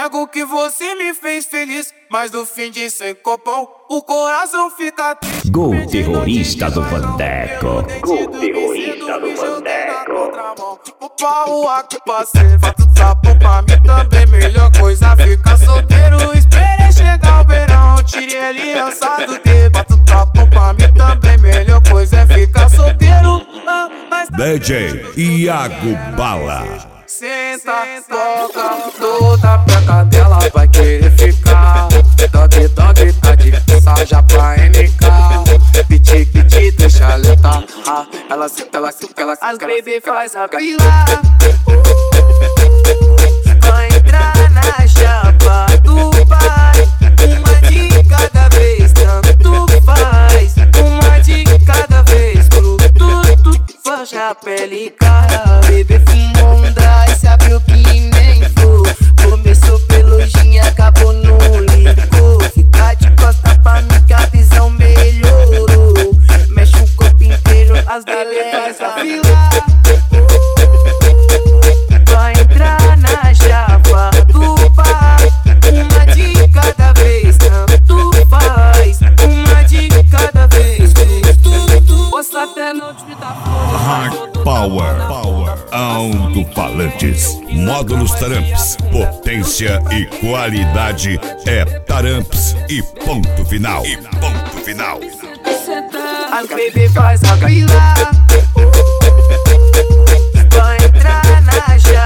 nego que você me fez feliz, mas no fim de sem copão, o coração fica triste. Gol terrorista do Vandeco. Gol terrorista do Vandeco. O pau aqui parceiro, fato sapo pra mim também. Melhor coisa ficar solteiro. Esperei chegar o verão, tirei aliança do dedo. Fato sapo pra mim também. Melhor coisa é ficar solteiro. DJ Iago Bala. Senta, toca, toda peca dela vai querer ficar. Dog, dog, tá difícil já pra NK. Piti, piti, deixa ela tá. Ela senta, ela senta, ela senta. As baby faz a fila. Vai entrar na chapa do pai. Uma de cada vez, tanto faz. Uma de cada vez, tudo faz a pele cara. Bebê fumou um dry, se abriu que nem flor. Começou pelojinha, acabou no licor. Fica de costa pra mim que a visão melhorou. Mexe o corpo inteiro, as belezas a fila. Vai entrar na chapa do pai. Uma de cada vez, tanto faz. Uma de cada vez, posso até não te dar Hard Power. Alto-falantes. Módulos Taramps. Potência e qualidade é Taramps e ponto final. As baby faz a fila. Vai entrar na chave.